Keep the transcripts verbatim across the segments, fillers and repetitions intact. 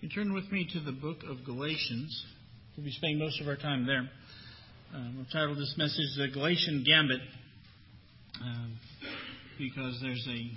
You turn with me to the book of Galatians. We'll be spending most of our time there. Um, we've titled this message The Galatian Gambit um, because there's a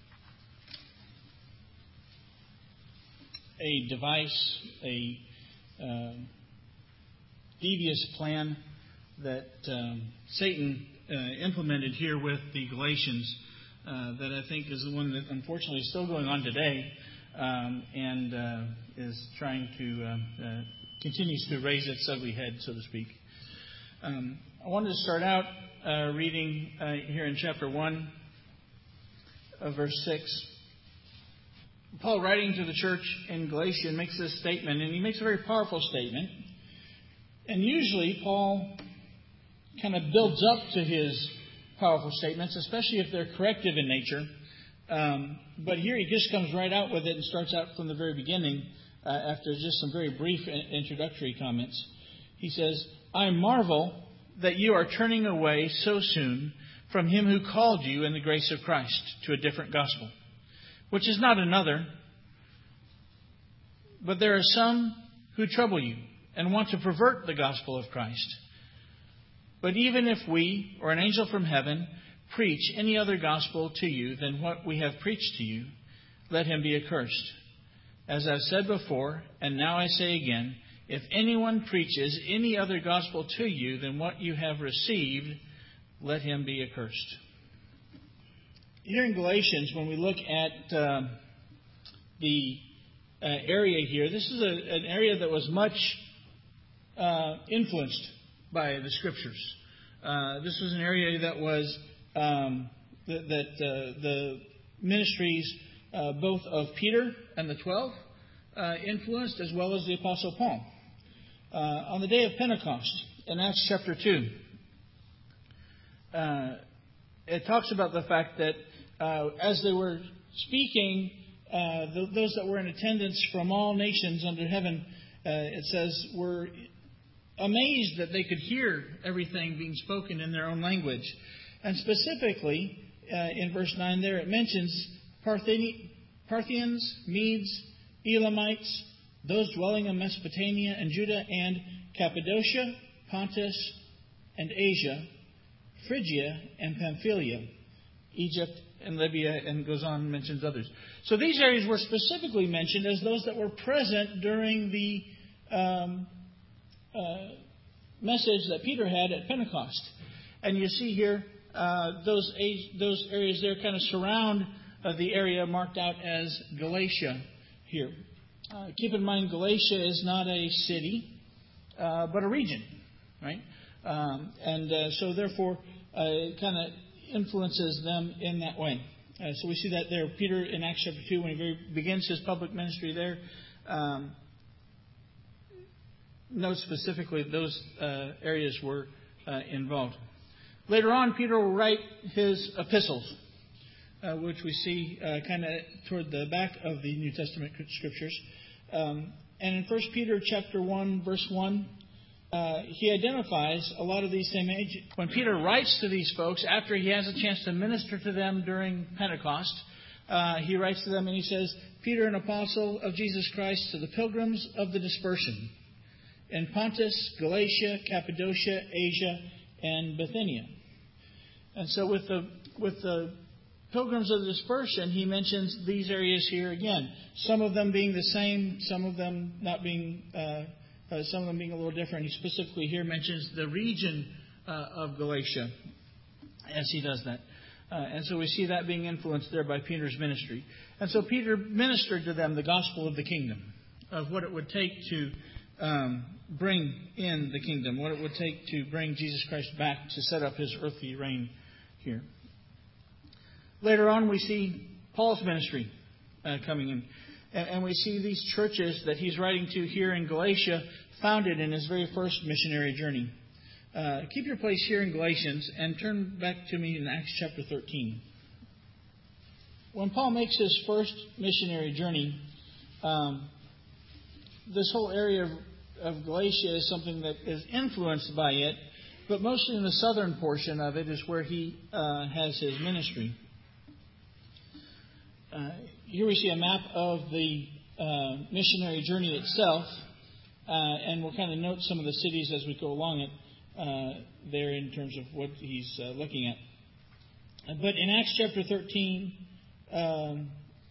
a device, a uh, devious plan that um, Satan uh, implemented here with the Galatians uh, that I think is the one that unfortunately is still going on today. Um, and uh, is trying to uh, uh, continues to raise its ugly head, so to speak. Um, I wanted to start out uh, reading uh, here in chapter one, uh, verse six. Paul, writing to the church in Galatia, makes this statement, and he makes a very powerful statement. And usually, Paul kind of builds up to his powerful statements, especially if they're corrective in nature. Um, but here he just comes right out with it and starts out from the very beginning uh, after just some very brief introductory comments. He says, I marvel that you are turning away so soon from him who called you in the grace of Christ to a different gospel, which is not another. But there are some who trouble you and want to pervert the gospel of Christ. But even if we, or an angel from heaven, preach any other gospel to you than what we have preached to you, let him be accursed. As I've said before, and now I say again, if anyone preaches any other gospel to you than what you have received, let him be accursed. Here in Galatians, when we look at uh, the uh, area here, this is a, an area that was much uh, influenced by the Scriptures. Uh, this was an area that was Um, that, that uh, the ministries uh, both of Peter and the twelve uh, influenced, as well as the Apostle Paul. Uh, on the day of Pentecost, in Acts chapter two, uh, it talks about the fact that uh, as they were speaking, uh, th- those that were in attendance from all nations under heaven, uh, it says, were amazed that they could hear everything being spoken in their own language. And specifically, uh, in verse nine there, it mentions Partheni- Parthians, Medes, Elamites, those dwelling in Mesopotamia and Judah and Cappadocia, Pontus and Asia, Phrygia and Pamphylia, Egypt and Libya, and goes on and mentions others. So these areas were specifically mentioned as those that were present during the um, uh, message that Peter had at Pentecost. And you see here, Uh, those those areas there kind of surround uh, the area marked out as Galatia here. Uh, keep in mind, Galatia is not a city, uh, but a region, right? Um, and uh, so therefore, uh, it kind of influences them in that way. Uh, so we see that there. Peter in Acts chapter two, when he very begins his public ministry there, um, notes specifically those uh, areas were uh, involved. Later on, Peter will write his epistles, uh, which we see uh, kind of toward the back of the New Testament scriptures. Um, and in First Peter chapter one, verse one, uh, he identifies a lot of these same age. When Peter writes to these folks, after he has a chance to minister to them during Pentecost, uh, he writes to them and he says, Peter, an apostle of Jesus Christ, to the pilgrims of the dispersion in Pontus, Galatia, Cappadocia, Asia, and Bithynia. And so with the with the pilgrims of the dispersion, he mentions these areas here again. Some of them being the same, some of them not being, uh, uh, some of them being a little different. He specifically here mentions the region uh, of Galatia as he does that. Uh, and so we see that being influenced there by Peter's ministry. And so Peter ministered to them the gospel of the kingdom, of what it would take to um, bring in the kingdom, what it would take to bring Jesus Christ back to set up his earthly reign here. Later on, we see Paul's ministry uh, coming in. And, and we see these churches that he's writing to here in Galatia founded in his very first missionary journey. Uh, keep your place here in Galatians and turn back to me in Acts chapter thirteen. When Paul makes his first missionary journey, um, this whole area of, of Galatia is something that is influenced by it, but mostly in the southern portion of it is where he uh, has his ministry. Uh, here we see a map of the uh, missionary journey itself, uh, and we'll kind of note some of the cities as we go along it uh, there in terms of what he's uh, looking at. But in Acts chapter thirteen, um,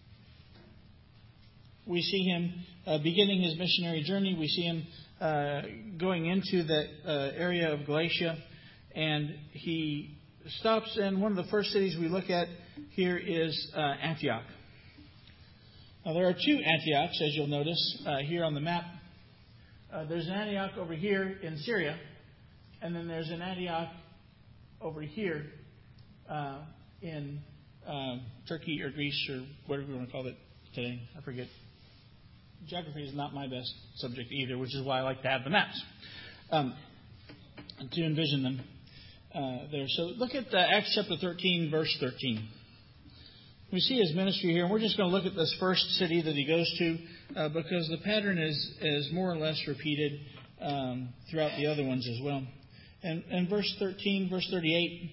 we see him uh, beginning his missionary journey. We see him uh, going into the uh, area of Galatia, and he stops in one of the first cities we look at here is uh, Antioch. Now, there are two Antiochs, as you'll notice uh, here on the map. Uh, there's an Antioch over here in Syria, and then there's an Antioch over here uh, in uh, Turkey or Greece or whatever you want to call it today. I forget. Geography is not my best subject either, which is why I like to have the maps um, to envision them uh, there. So look at uh, Acts chapter thirteen, verse thirteen. We see his ministry here, and we're just going to look at this first city that he goes to uh, because the pattern is, is more or less repeated um, throughout the other ones as well. And, and verse thirteen, verse thirty-eight,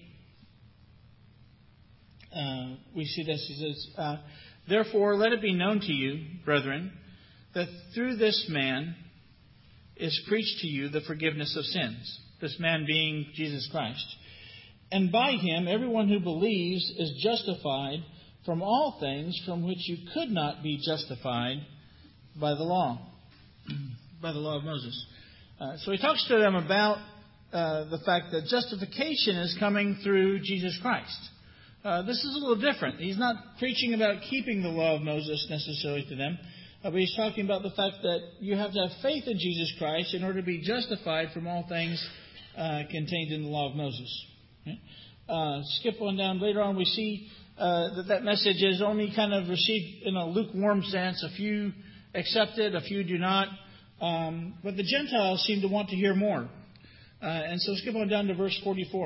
uh, we see this. He says, uh, "Therefore, let it be known to you, brethren, that through this man is preached to you the forgiveness of sins." This man being Jesus Christ. "And by him, everyone who believes is justified from all things from which you could not be justified by the law, by the law of Moses." Uh, so he talks to them about uh, the fact that justification is coming through Jesus Christ. Uh, this is a little different. He's not preaching about keeping the law of Moses necessarily to them, uh, but he's talking about the fact that you have to have faith in Jesus Christ in order to be justified from all things uh, contained in the law of Moses. Okay? Uh, skip on down. Later on, we see Uh, that that message is only kind of received in a lukewarm sense. A few accept it, a few do not. Um, but the Gentiles seem to want to hear more. Uh, and so skip on down to verse forty-four.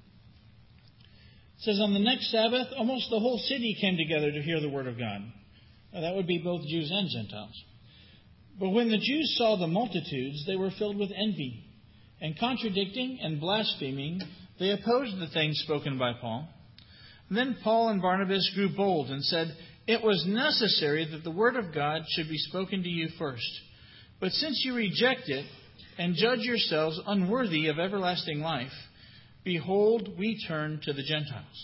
It says, "On the next Sabbath, almost the whole city came together to hear the word of God." Now, that would be both Jews and Gentiles. "But when the Jews saw the multitudes, they were filled with envy. And contradicting and blaspheming, they opposed the things spoken by Paul. Then Paul and Barnabas grew bold and said, 'It was necessary that the word of God should be spoken to you first. But since you reject it and judge yourselves unworthy of everlasting life, behold, we turn to the Gentiles.'"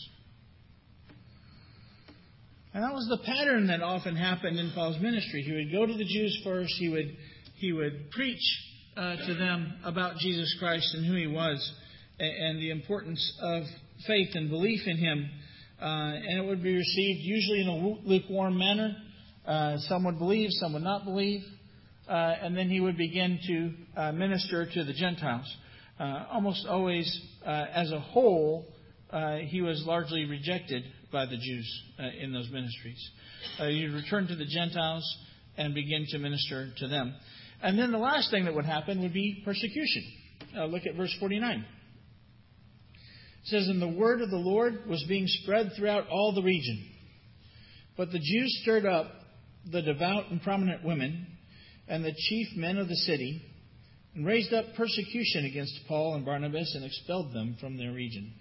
And that was the pattern that often happened in Paul's ministry. He would go to the Jews first. He would he would preach uh, to them about Jesus Christ and who he was and, and the importance of faith and belief in him. Uh, and it would be received usually in a lukewarm manner. Uh, some would believe, some would not believe. Uh, and then he would begin to uh, minister to the Gentiles. Uh, almost always, uh, as a whole, uh, he was largely rejected by the Jews uh, in those ministries. Uh, he'd return to the Gentiles and begin to minister to them. And then the last thing that would happen would be persecution. Uh, look at verse forty-nine. It says, "And the word of the Lord was being spread throughout all the region. But the Jews stirred up the devout and prominent women and the chief men of the city and raised up persecution against Paul and Barnabas and expelled them from their region."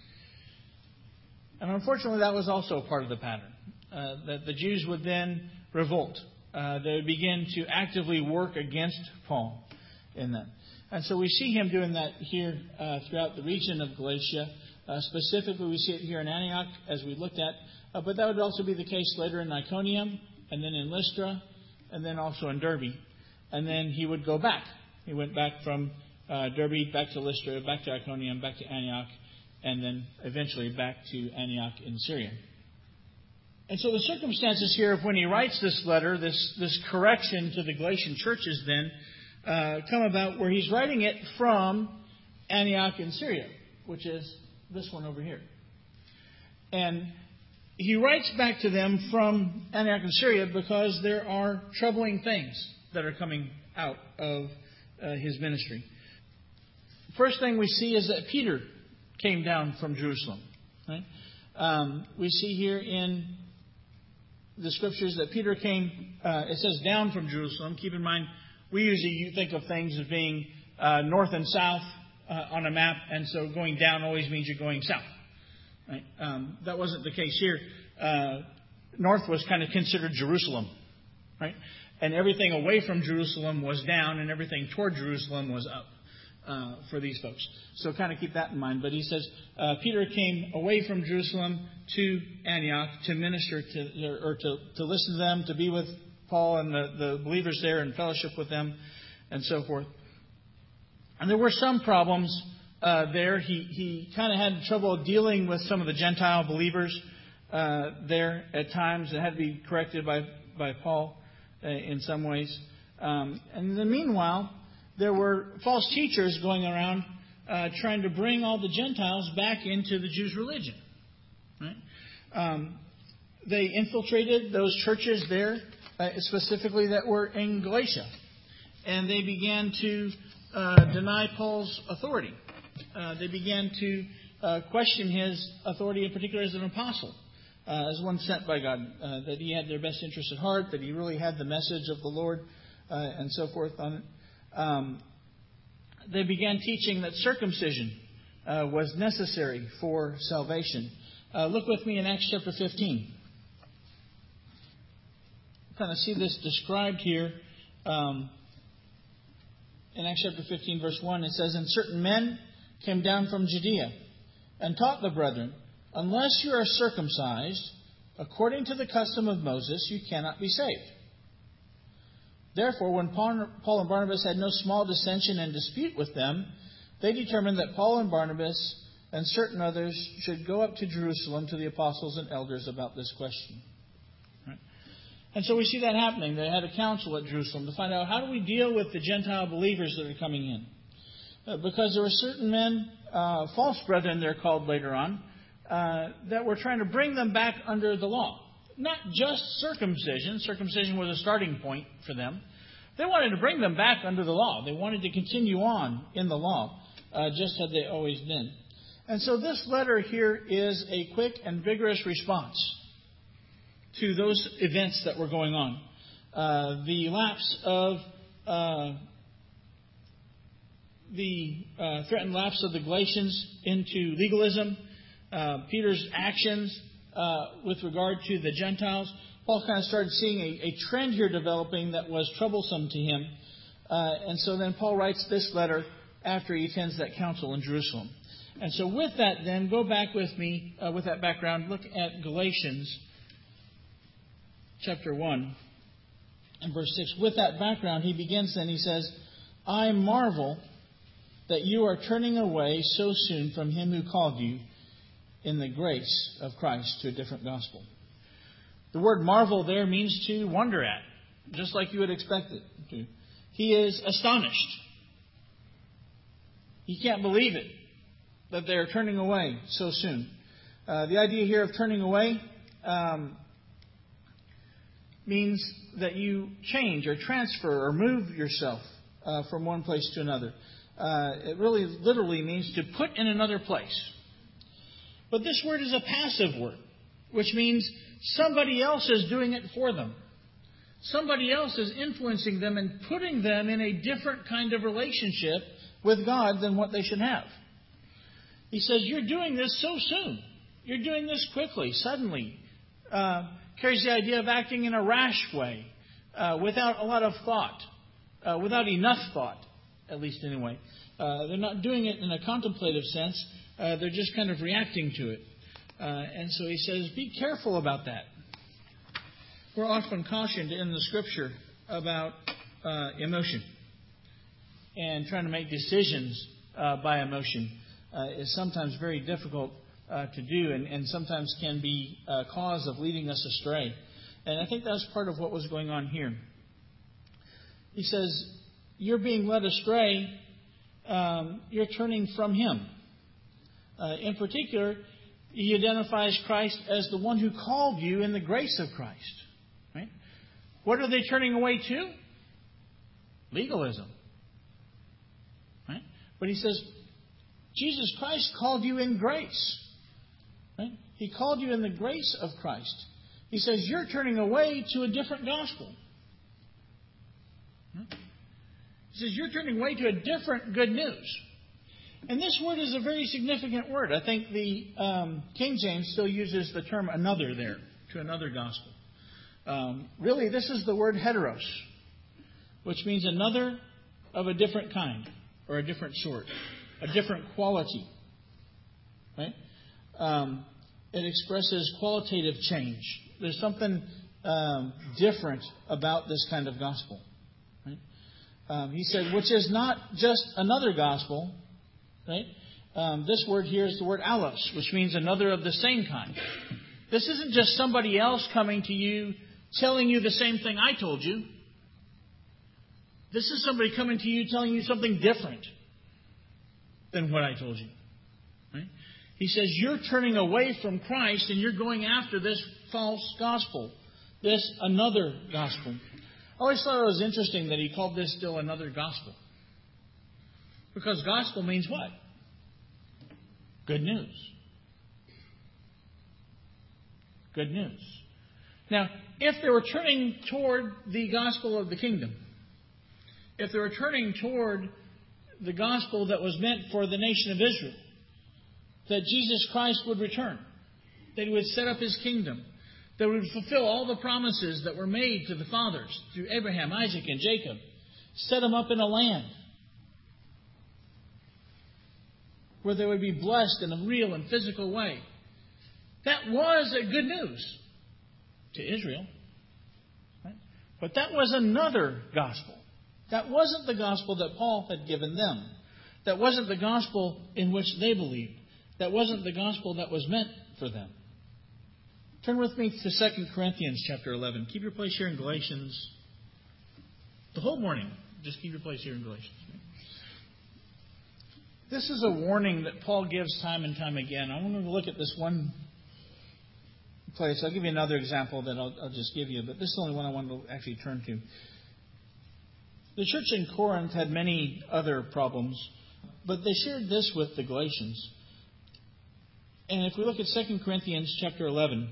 And unfortunately, that was also part of the pattern, uh, that the Jews would then revolt. Uh, they would begin to actively work against Paul in that. And so we see him doing that here uh, throughout the region of Galatia. Uh, specifically, we see it here in Antioch, as we looked at. Uh, but that would also be the case later in Iconium, and then in Lystra, and then also in Derbe. And then he would go back. He went back from uh, Derbe back to Lystra, back to Iconium, back to Antioch, and then eventually back to Antioch in Syria. And so the circumstances here of when he writes this letter, this, this correction to the Galatian churches then, Uh, come about where he's writing it from Antioch in Syria, which is this one over here. And he writes back to them from Antioch in Syria because there are troubling things that are coming out of uh, his ministry. First thing we see is that Peter came down from Jerusalem. Right? Um, we see here in the scriptures that Peter came, uh, it says down from Jerusalem. Keep in mind, we usually think of things as being uh, north and south uh, on a map, and so going down always means you're going south. Right? Um, that wasn't the case here. Uh, north was kind of considered Jerusalem, right? and everything away from Jerusalem was down, and everything toward Jerusalem was up uh, for these folks. So kind of keep that in mind. But he says uh, Peter came away from Jerusalem to Antioch to minister to, or to, to listen to them, to be with Paul and the, the believers there and fellowship with them, and so forth. And there were some problems uh, there. He, he kind of had trouble dealing with some of the Gentile believers uh, there at times. It had to be corrected by, by Paul uh, in some ways. Um, and in the meanwhile, there were false teachers going around uh, trying to bring all the Gentiles back into the Jews' religion. Right? Um, they infiltrated those churches there, uh, specifically that were in Galatia. And they began to uh, deny Paul's authority. Uh, they began to uh, question his authority, in particular as an apostle, uh, as one sent by God, uh, that he had their best interests at heart, that he really had the message of the Lord, uh, and so forth on it. Um, they began teaching that circumcision uh, was necessary for salvation. Uh, look with me in Acts chapter fifteen. Kind of see this described here. Um, In Acts chapter fifteen, verse one, it says, "And certain men came down from Judea and taught the brethren, unless you are circumcised according to the custom of Moses, you cannot be saved. Therefore, when Paul and Barnabas had no small dissension and dispute with them, they determined that Paul and Barnabas and certain others should go up to Jerusalem to the apostles and elders about this question." And so we see that happening. They had a council at Jerusalem to find out, how do we deal with the Gentile believers that are coming in? Uh, because there were certain men, uh, false brethren they're called later on, uh, that were trying to bring them back under the law. Not just circumcision. Circumcision was a starting point for them. They wanted to bring them back under the law. They wanted to continue on in the law, uh, just as they always been. And so this letter here is a quick and vigorous response to those events that were going on. Uh, the lapse of uh, the uh, threatened lapse of the Galatians into legalism, uh, Peter's actions uh, with regard to the Gentiles. Paul kind of started seeing a, a trend here developing that was troublesome to him. Uh, and so then Paul writes this letter after he attends that council in Jerusalem. And so with that then, go back with me, uh, with that background, look at Galatians chapter one and verse six. With that background, he begins then, he says, "I marvel that you are turning away so soon from him who called you in the grace of Christ to a different gospel." The word marvel there means to wonder at, just like you would expect it to. He is astonished. He can't believe it, that they're turning away so soon. Uh, the idea here of turning away um, means that you change or transfer or move yourself uh, from one place to another. Uh, it really literally means to put in another place. But this word is a passive word, which means somebody else is doing it for them. Somebody else is influencing them and putting them in a different kind of relationship with God than what they should have. He says, you're doing this so soon. You're doing this quickly, suddenly. Uh, carries the idea of acting in a rash way, uh, without a lot of thought, uh, without enough thought, at least anyway. Uh, they're not doing it in a contemplative sense. Uh, they're just kind of reacting to it. Uh, and so he says, be careful about that. We're often cautioned in the Scripture about uh, emotion. And trying to make decisions uh, by emotion uh, is sometimes very difficult uh, to do, and, and sometimes can be a cause of leading us astray. And I think that's part of what was going on here. He says, you're being led astray. Um, you're turning from Him. Uh, in particular, he identifies Christ as the one who called you in the grace of Christ. Right? What are they turning away to? Legalism. Right? But he says, Jesus Christ called you in grace. Right? He called you in the grace of Christ. He says, you're turning away to a different gospel. Right? He says, you're turning away to a different good news. And this word is a very significant word. I think the um, King James still uses the term another there, to another gospel. Um, really, this is the word heteros. which means another of a different kind or a different sort, a different quality. Right? Um, it expresses qualitative change. There's something um, different about this kind of gospel. Right? Um, he said, which is not just another gospel. Right? Um, this word here is the word allos, which means another of the same kind. This isn't just somebody else coming to you, telling you the same thing I told you. This is somebody coming to you, telling you something different than what I told you. Right? He says, you're turning away from Christ and you're going after this false gospel, this another gospel. I always thought it was interesting that he called this still another gospel. Because gospel means what? Good news. Good news. Now, if they were turning toward the gospel of the kingdom, if they were turning toward the gospel that was meant for the nation of Israel, that Jesus Christ would return, that He would set up His kingdom, that He would fulfill all the promises that were made to the fathers through Abraham, Isaac, and Jacob, set them up in a land where they would be blessed in a real and physical way. That was a good news to Israel. Right? But that was another gospel. That wasn't the gospel that Paul had given them. That wasn't the gospel in which they believed. That wasn't the gospel that was meant for them. Turn with me to Second Corinthians chapter eleven. Keep your place here in Galatians. The whole morning. Just keep your place here in Galatians. This is a warning that Paul gives time and time again. I want to look at this one place. I'll give you another example that I'll, I'll just give you, but this is the only one I want to actually turn to. The church in Corinth had many other problems, but they shared this with the Galatians. And if we look at Second Corinthians chapter eleven,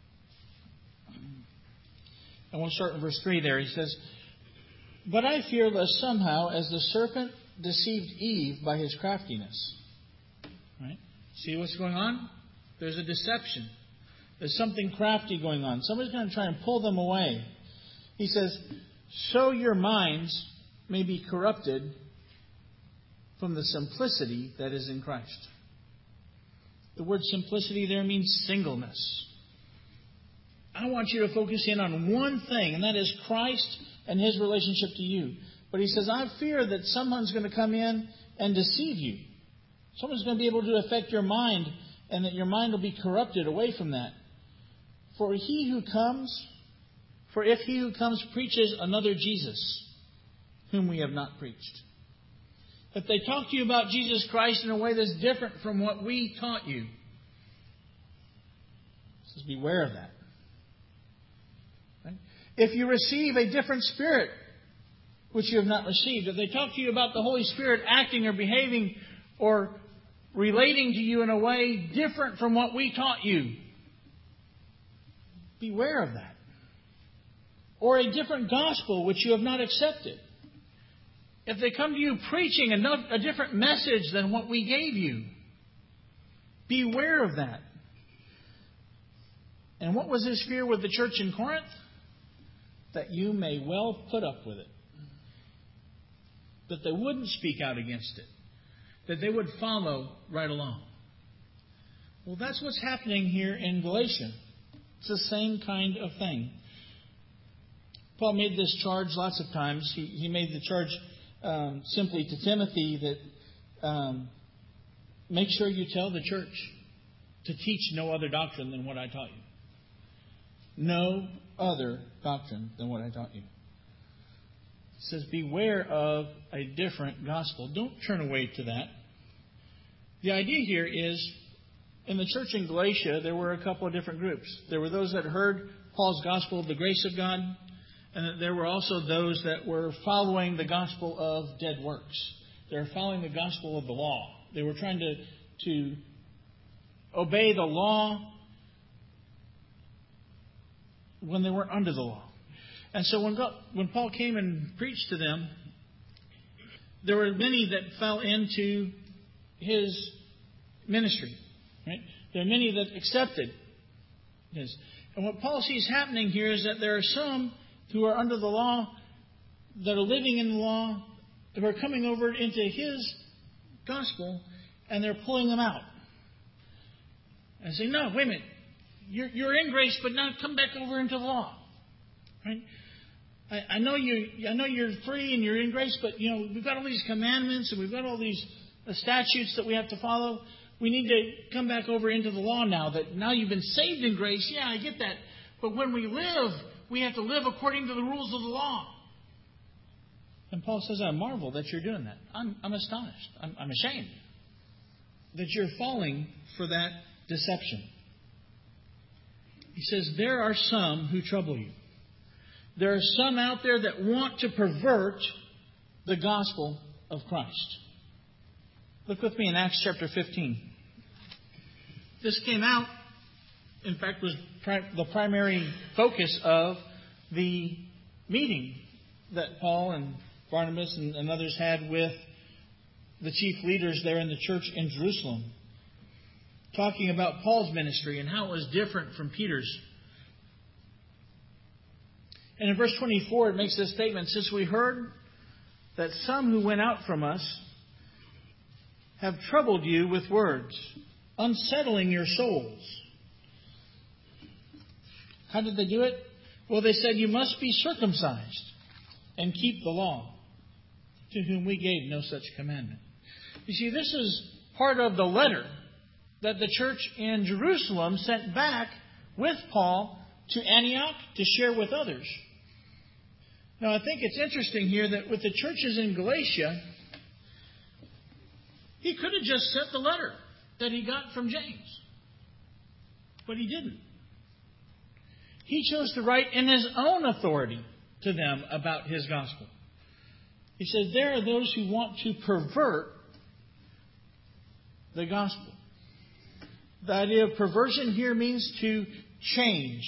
and we'll start in verse three there, he says, but I fear lest somehow, as the serpent deceived Eve by his craftiness. Right? See what's going on? There's a deception. There's something crafty going on. Somebody's going to try and pull them away. He says, so your minds may be corrupted from the simplicity that is in Christ. The word simplicity there means singleness. I want you to focus in on one thing, and that is Christ and His relationship to you. But he says, I fear that someone's going to come in and deceive you. Someone's going to be able to affect your mind, and that your mind will be corrupted away from that. For he who comes, for if he who comes preaches another Jesus, whom we have not preached. If they talk to you about Jesus Christ in a way that's different from what we taught you, he says, beware of that. Right? If you receive a different spirit, which you have not received. If they talk to you about the Holy Spirit acting or behaving or relating to you in a way different from what we taught you, beware of that. Or a different gospel which you have not accepted. If they come to you preaching a, a different message than what we gave you, beware of that. And what was his fear with the church in Corinth? That you may well put up with it. That they wouldn't speak out against it. That they would follow right along. Well, that's what's happening here in Galatia. It's the same kind of thing. Paul made this charge lots of times. He, he made the charge um, simply to Timothy that um, make sure you tell the church to teach no other doctrine than what I taught you. No other doctrine than what I taught you. It says, beware of a different gospel. Don't turn away to that. The idea here is, in the church in Galatia, there were a couple of different groups. There were those that heard Paul's gospel of the grace of God, and there were also those that were following the gospel of dead works. They were following the gospel of the law. They were trying to, to obey the law when they weren't under the law. And so when God, when Paul came and preached to them, there were many that fell into his ministry. Right? There are many that accepted his. And what Paul sees happening here is that there are some who are under the law that are living in the law, who are coming over into His gospel, and they're pulling them out. And saying, no, wait a minute. You're, you're in grace, but now come back over into the law. Right? I, I know you. I know you're free and you're in grace, but you know we've got all these commandments and we've got all these uh, statutes that we have to follow. We need to come back over into the law now. That now you've been saved in grace. Yeah, I get that. But when we live, we have to live according to the rules of the law. And Paul says, I marvel that you're doing that. I'm, I'm astonished. I'm, I'm ashamed that you're falling for that deception. He says, there are some who trouble you. There are some out there that want to pervert the gospel of Christ. Look with me in Acts chapter fifteen. This came out, in fact, was pri- the primary focus of the meeting that Paul and Barnabas and, and others had with the chief leaders there in the church in Jerusalem, talking about Paul's ministry and how it was different from Peter's. And in verse twenty-four, it makes this statement, since we heard that some who went out from us have troubled you with words, unsettling your souls. How did they do it? Well, they said, you must be circumcised and keep the law, to whom we gave no such commandment. You see, this is part of the letter that the church in Jerusalem sent back with Paul to Antioch to share with others. Now, I think it's interesting here that with the churches in Galatia, he could have just sent the letter that he got from James. But he didn't. He chose to write in his own authority to them about his gospel. He says there are those who want to pervert the gospel. The idea of perversion here means to change.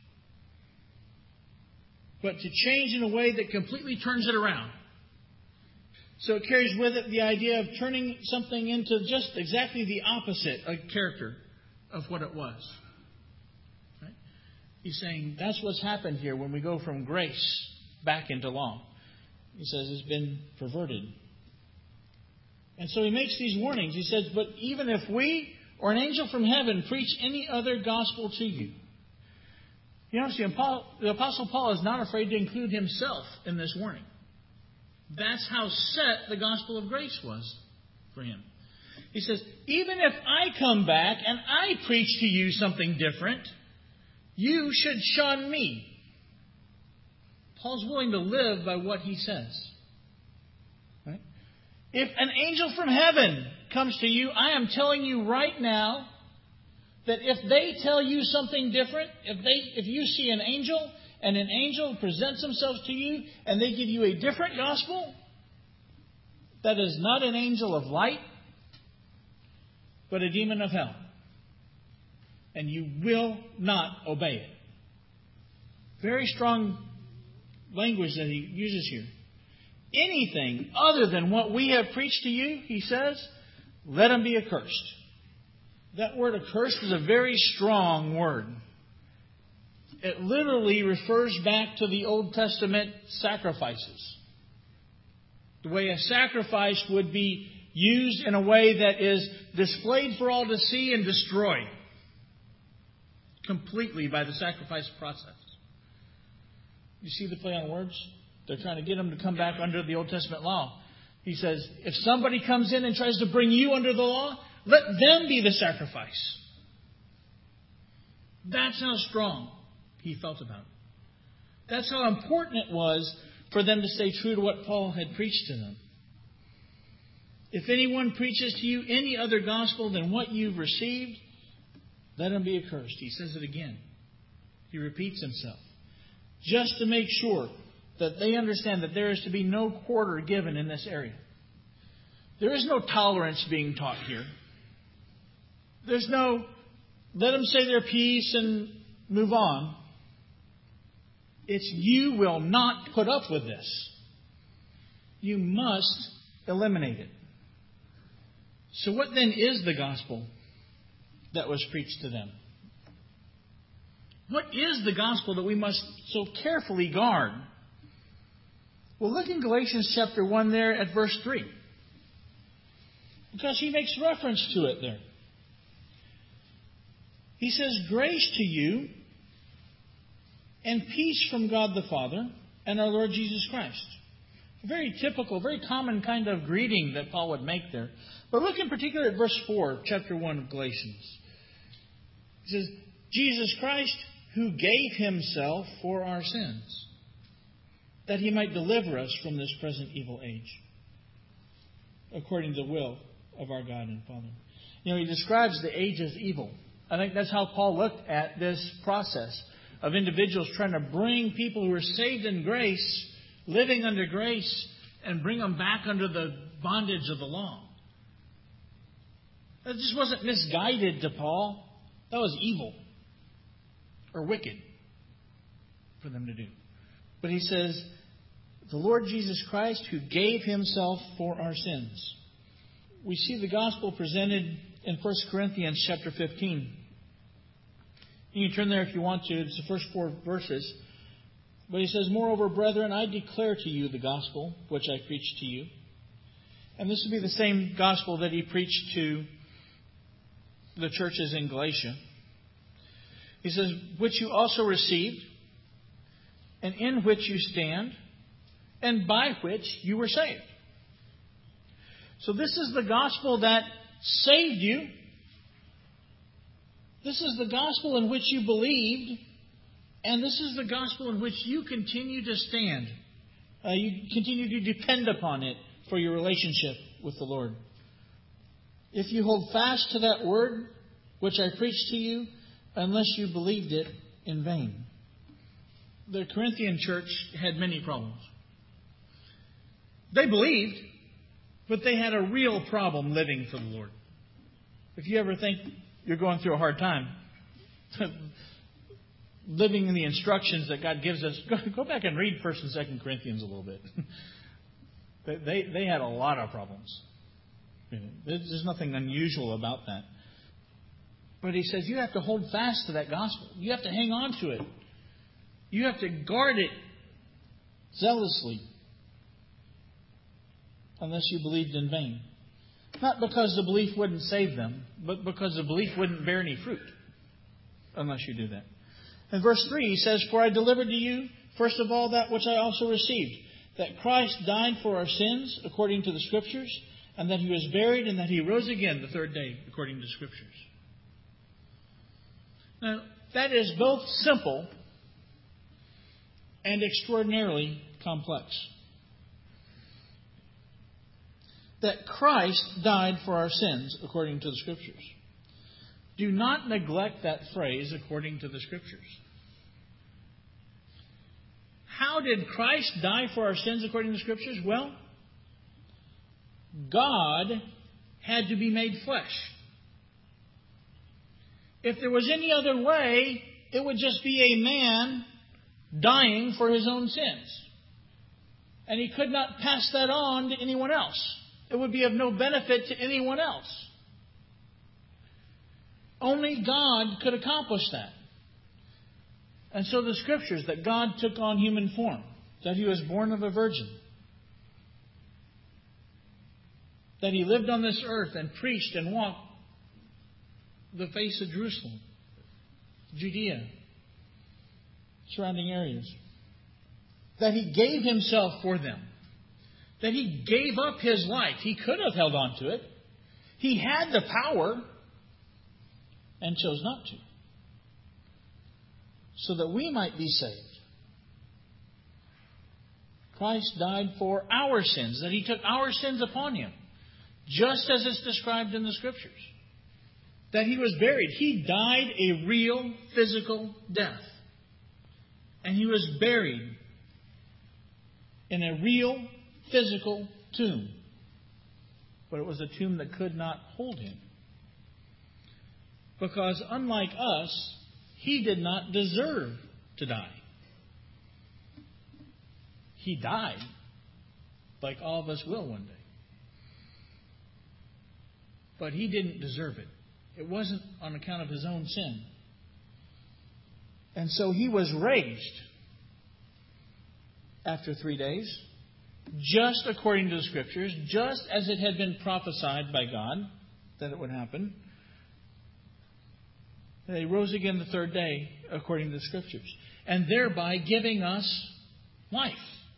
But to change in a way that completely turns it around. So it carries with it the idea of turning something into just exactly the opposite of character of what it was. Right? He's saying that's what's happened here when we go from grace back into law. He says it's been perverted. And so he makes these warnings. He says, but even if we or an angel from heaven preach any other gospel to you. You know, see, the Apostle Paul is not afraid to include himself in this warning. That's how set the gospel of grace was for him. He says, even if I come back and I preach to you something different, you should shun me. Paul's willing to live by what he says. Right? If an angel from heaven comes to you, I am telling you right now that if they tell you something different, if they, if you see an angel and an angel presents themselves to you and they give you a different gospel, that is not an angel of light, but a demon of hell. And you will not obey it. Very strong language that he uses here. Anything other than what we have preached to you, he says, let him be accursed. That word accursed is a very strong word. It literally refers back to the Old Testament sacrifices. The way a sacrifice would be used in a way that is displayed for all to see and destroyed completely by the sacrifice process. You see the play on words? They're trying to get them to come back under the Old Testament law. He says, if somebody comes in and tries to bring you under the law, let them be the sacrifice. That's how strong he felt about it. That's how important it was for them to stay true to what Paul had preached to them. If anyone preaches to you any other gospel than what you've received, let him be accursed. He says it again. He repeats himself. Just to make sure that they understand that there is to be no quarter given in this area. There is no tolerance being taught here. There's no, let them say their piece and move on. It's you will not put up with this. You must eliminate it. So what then is the gospel that was preached to them? What is the gospel that we must so carefully guard? Well, look in Galatians chapter one there at verse three. Because he makes reference to it there. He says, "Grace to you and peace from God the Father and our Lord Jesus Christ." A very typical, very common kind of greeting that Paul would make there. But look in particular at verse four, chapter one of Galatians. He says, "Jesus Christ, who gave himself for our sins, that he might deliver us from this present evil age, according to the will of our God and Father." You know, he describes the age as evil. I think that's how Paul looked at this process of individuals trying to bring people who are saved in grace, living under grace, and bring them back under the bondage of the law. That just wasn't misguided to Paul. That was evil or wicked for them to do. But he says, the Lord Jesus Christ who gave himself for our sins. We see the gospel presented in First Corinthians chapter fifteen. You can turn there if you want to. It's the first four verses. But he says, "Moreover, brethren, I declare to you the gospel which I preached to you." And this would be the same gospel that he preached to the churches in Galatia. He says, "Which you also received, and in which you stand, and by which you were saved." So this is the gospel that saved you. This is the gospel in which you believed. And this is the gospel in which you continue to stand. Uh, you continue to depend upon it for your relationship with the Lord. If you hold fast to that word which I preached to you, unless you believed it in vain. The Corinthian church had many problems. They believed, but they had a real problem living for the Lord. If you ever think you're going through a hard time, living in the instructions that God gives us, go, go back and read First and Second Corinthians a little bit. they, they had a lot of problems. There's nothing unusual about that. But he says you have to hold fast to that gospel. You have to hang on to it. You have to guard it zealously. Unless you believed in vain. Not because the belief wouldn't save them, but because the belief wouldn't bear any fruit. Unless you do that. In verse three, he says, "For I delivered to you, first of all, that which I also received, that Christ died for our sins, according to the Scriptures, and that he was buried, and that he rose again the third day, according to the Scriptures." Now, that is both simple and extraordinarily complex. That Christ died for our sins, according to the Scriptures. Do not neglect that phrase, according to the Scriptures. How did Christ die for our sins, according to the Scriptures? Well, God had to be made flesh. If there was any other way, it would just be a man dying for his own sins. And he could not pass that on to anyone else. It would be of no benefit to anyone else. Only God could accomplish that. And so the Scriptures, that God took on human form, that he was born of a virgin, that he lived on this earth and preached and walked the face of Jerusalem, Judea, surrounding areas, that he gave himself for them, that he gave up his life. He could have held on to it. He had the power and chose not to, so that we might be saved. Christ died for our sins, that he took our sins upon him, just as it's described in the Scriptures. That he was buried. He died a real physical death. And he was buried in a real physical tomb. But it was a tomb that could not hold him. Because unlike us, he did not deserve to die. He died, like all of us will one day. But he didn't deserve it. It wasn't on account of his own sin. And so he was raised after three days. just according to the Scriptures, just as it had been prophesied by God that it would happen. They rose again the third day according to the Scriptures, and thereby giving us life.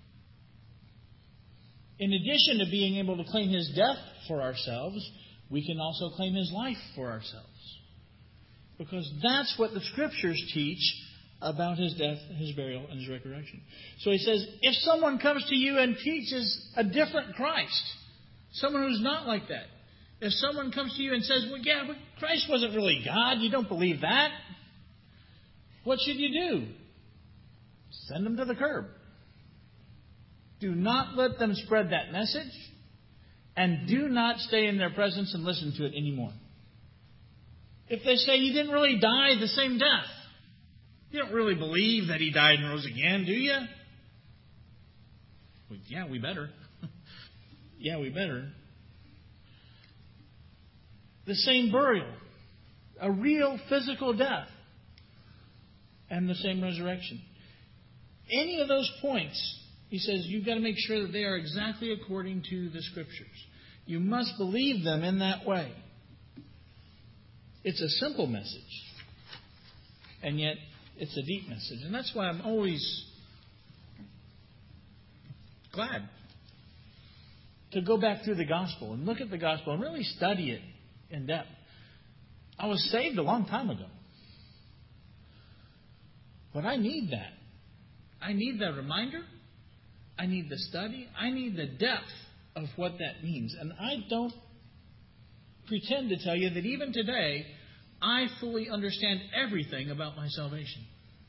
In addition to being able to claim His death for ourselves, we can also claim His life for ourselves. Because that's what the Scriptures teach about His death, His burial, and His resurrection. So He says, if someone comes to you and teaches a different Christ, someone who's not like that, if someone comes to you and says, well, yeah, but Christ wasn't really God, you don't believe that, what should you do? Send them to the curb. Do not let them spread that message, and do not stay in their presence and listen to it anymore. If they say you didn't really die the same death, you don't really believe that He died and rose again, do you? Well, yeah, we better. yeah, we better. The same burial, a real physical death, and the same resurrection. Any of those points, He says, you've got to make sure that they are exactly according to the Scriptures. You must believe them in that way. It's a simple message, and yet it's a deep message. And that's why I'm always glad to go back through the Gospel and look at the Gospel and really study it in depth. I was saved a long time ago, but I need that. I need that reminder. I need the study. I need the depth of what that means. And I don't pretend to tell you that even today, I fully understand everything about my salvation.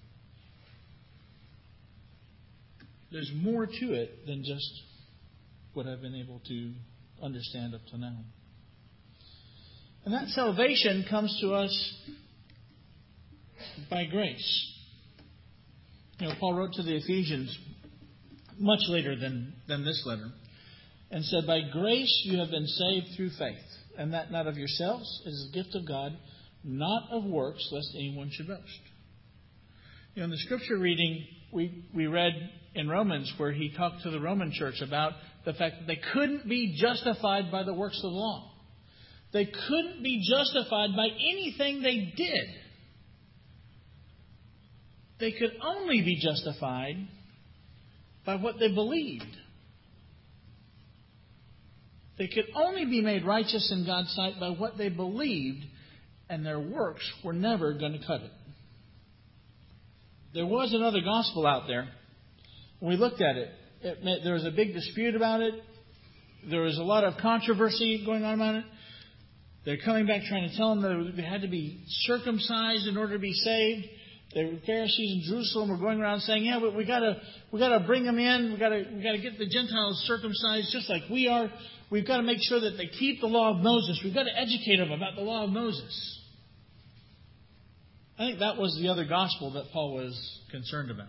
There's more to it than just what I've been able to understand up to now. And that salvation comes to us by grace. You know, Paul wrote to the Ephesians much later than, than this letter, and said, by grace you have been saved through faith, and that not of yourselves, it is a gift of God, not of works, lest anyone should boast. You know, in the scripture reading, we, we read in Romans where he talked to the Roman church about the fact that they couldn't be justified by the works of the law. They couldn't be justified by anything they did. They could only be justified by what they believed. They could only be made righteous in God's sight by what they believed, and their works were never going to cut it. There was another gospel out there. When we looked at it, it meant there was a big dispute about it. There was a lot of controversy going on about it. They're coming back trying to tell them that they had to be circumcised in order to be saved. The Pharisees in Jerusalem were going around saying, "Yeah, but we got to we got to bring them in. We got to we got to get the Gentiles circumcised just like we are. We've got to make sure that they keep the law of Moses. We've got to educate them about the law of Moses." I think that was the other gospel that Paul was concerned about.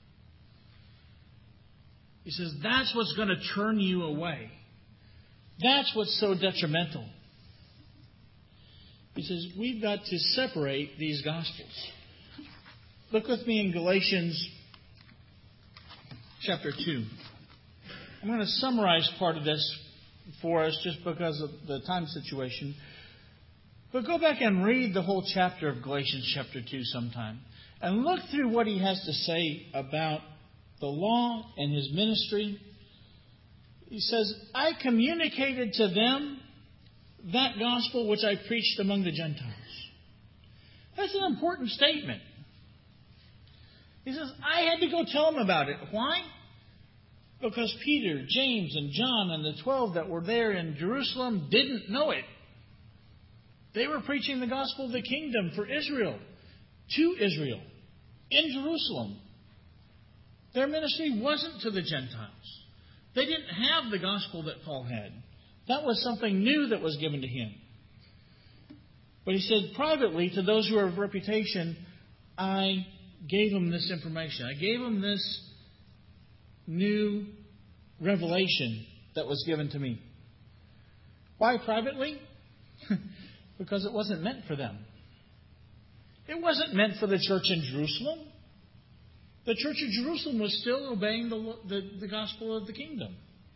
He says, that's what's going to turn you away. That's what's so detrimental. He says, we've got to separate these gospels. Look with me in Galatians chapter two. I'm going to summarize part of this for us just because of the time situation. But go back and read the whole chapter of Galatians chapter two sometime. And look through what he has to say about the law and his ministry. He says, I communicated to them that gospel which I preached among the Gentiles. That's an important statement. He says, I had to go tell them about it. Why? Because Peter, James, and John, and the twelve that were there in Jerusalem didn't know it. They were preaching the gospel of the kingdom for Israel, to Israel, in Jerusalem. Their ministry wasn't to the Gentiles. They didn't have the gospel that Paul had. That was something new that was given to him. But he said, privately, to those who are of reputation, I gave them this information. I gave them this new revelation that was given to me. Why privately? Because it wasn't meant for them. It wasn't meant for the church in Jerusalem. The church of Jerusalem was still obeying the, the, the gospel of the kingdom.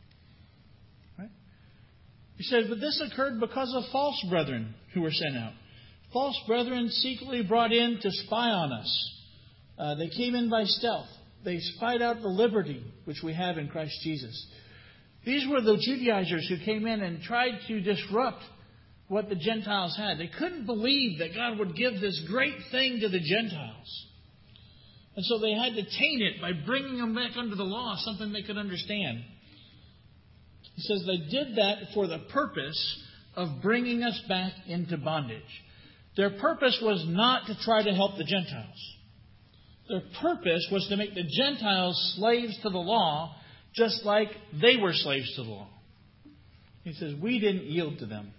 He says, but this occurred because of false brethren who were sent out. False brethren secretly brought in to spy on us. Uh, they came in by stealth. They spied out the liberty which we have in Christ Jesus. These were the Judaizers who came in and tried to disrupt what the Gentiles had. They couldn't believe that God would give this great thing to the Gentiles. And so they had to taint it by bringing them back under the law, something they could understand. He says they did that for the purpose of bringing us back into bondage. Their purpose was not to try to help the Gentiles. Their purpose was to make the Gentiles slaves to the law, just like they were slaves to the law. He says, we didn't yield to them.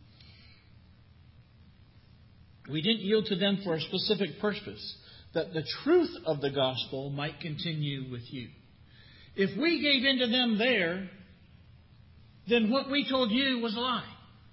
We didn't yield to them for a specific purpose, that the truth of the gospel might continue with you. If we gave in to them there, then what we told you was a lie.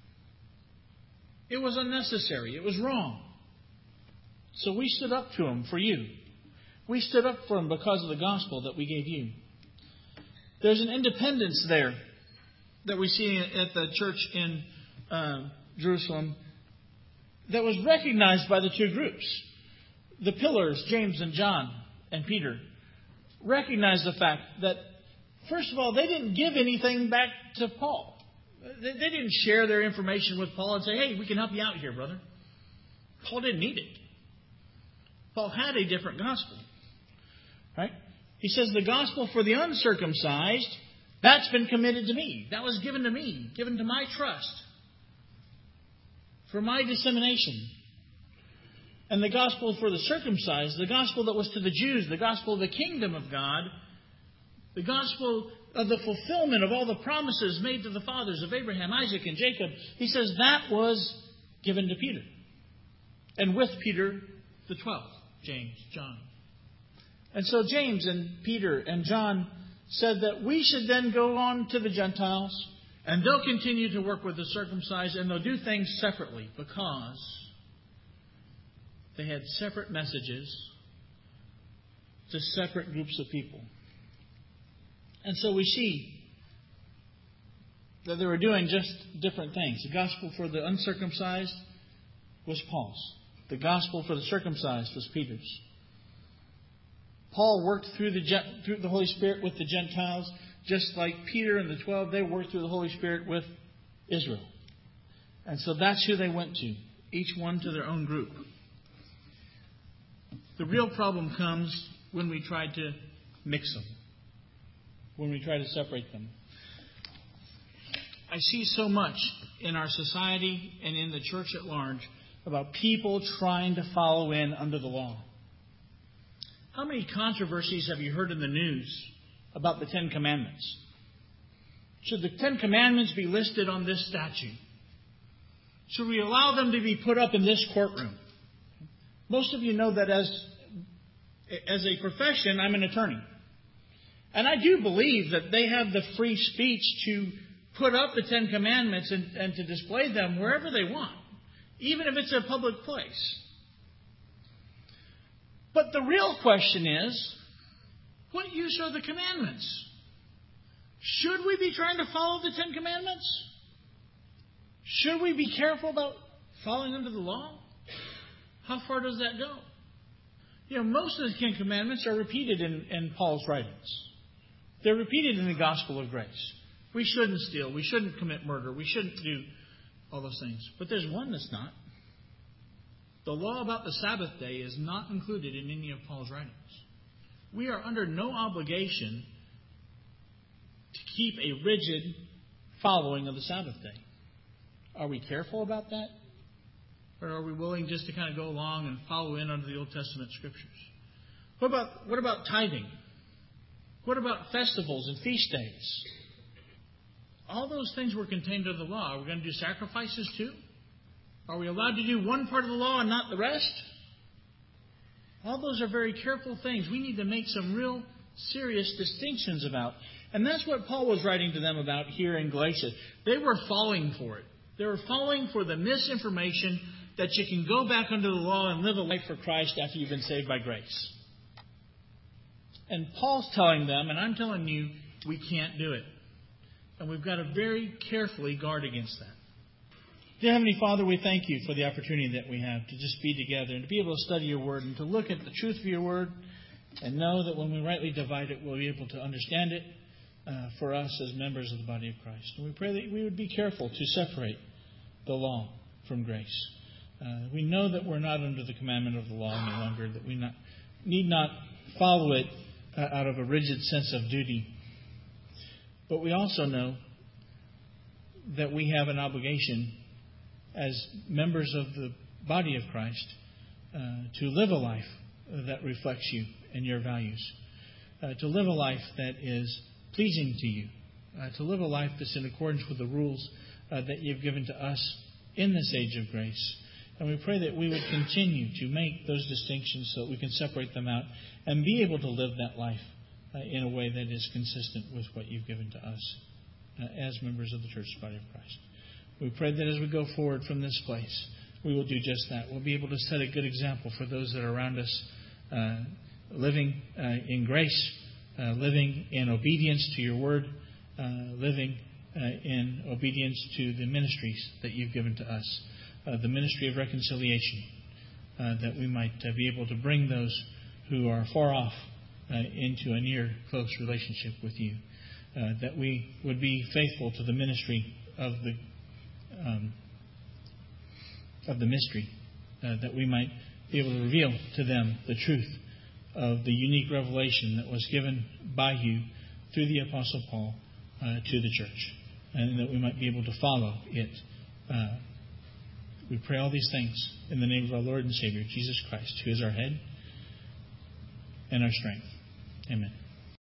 It was unnecessary. It was wrong. So we stood up to them for you. We stood up for them because of the gospel that we gave you. There's an independence there that we see at the church in uh, Jerusalem that was recognized by the two groups. The pillars, James and John and Peter, recognized the fact that, first of all, they didn't give anything back to Paul. They, they didn't share their information with Paul and say, hey, we can help you out here, brother. Paul didn't need it. Paul had a different gospel. Right? He says the gospel for the uncircumcised, that's been committed to me. That was given to me, given to my trust, for my dissemination. And the gospel for the circumcised, the gospel that was to the Jews, the gospel of the kingdom of God, the gospel of the fulfillment of all the promises made to the fathers of Abraham, Isaac, and Jacob, he says that was given to Peter. And with Peter, the twelve, James, John. And so James and Peter and John said that we should then go on to the Gentiles, and they'll continue to work with the circumcised, and they'll do things separately because they had separate messages to separate groups of people. And so we see that they were doing just different things. The gospel for the uncircumcised was Paul's. The gospel for the circumcised was Peter's. Paul worked through the, through the Holy Spirit with the Gentiles, just like Peter and the twelve, they worked through the Holy Spirit with Israel. And so that's who they went to, each one to their own group. The real problem comes when we try to mix them, when we try to separate them. I see so much in our society and in the church at large about people trying to follow in under the law. How many controversies have you heard in the news about the Ten Commandments? Should the Ten Commandments be listed on this statute? Should we allow them to be put up in this courtroom? Most of you know that as, as a profession, I'm an attorney. And I do believe that they have the free speech to put up the Ten Commandments and, and to display them wherever they want, even if it's a public place. But the real question is, what use are the commandments? Should we be trying to follow the Ten Commandments? Should we be careful about following under the law? How far does that go? You know, most of the Ten Commandments are repeated in, in Paul's writings. They're repeated in the Gospel of Grace. We shouldn't steal. We shouldn't commit murder. We shouldn't do all those things. But there's one that's not. The law about the Sabbath day is not included in any of Paul's writings. We are under no obligation to keep a rigid following of the Sabbath day. Are we careful about that? Or are we willing just to kind of go along and follow in under the Old Testament Scriptures? What about, what about tithing? What about festivals and feast days? All those things were contained in the law. Are we going to do sacrifices too? Are we allowed to do one part of the law and not the rest? All those are very careful things we need to make some real serious distinctions about. And that's what Paul was writing to them about here in Galatia. They were falling for it. They were falling for the misinformation that you can go back under the law and live a life for Christ after you've been saved by grace. And Paul's telling them, and I'm telling you, we can't do it. And we've got to very carefully guard against that. Dear Heavenly Father, we thank you for the opportunity that we have to just be together and to be able to study your word and to look at the truth of your word and know that when we rightly divide it, we'll be able to understand it uh, for us as members of the body of Christ. And we pray that we would be careful to separate the law from grace. Uh, we know that we're not under the commandment of the law any longer, that we not, need not follow it uh, out of a rigid sense of duty. But we also know that we have an obligation as members of the body of Christ uh, to live a life that reflects you and your values, uh, to live a life that is pleasing to you, uh, to live a life that's in accordance with the rules uh, that you've given to us in this age of grace. And we pray that we would continue to make those distinctions so that we can separate them out and be able to live that life uh, in a way that is consistent with what you've given to us uh, as members of the church body of Christ. We pray that as we go forward from this place, we will do just that. We'll be able to set a good example for those that are around us, uh, living uh, in grace, uh, living in obedience to your word, uh, living uh, in obedience to the ministries that you've given to us, uh, the ministry of reconciliation, uh, that we might uh, be able to bring those who are far off uh, into a near, close relationship with you, uh, that we would be faithful to the ministry of the Um, of the mystery, uh, that we might be able to reveal to them the truth of the unique revelation that was given by you through the Apostle Paul uh, to the church, and that we might be able to follow it. Uh, we pray all these things in the name of our Lord and Savior, Jesus Christ, who is our head and our strength. Amen.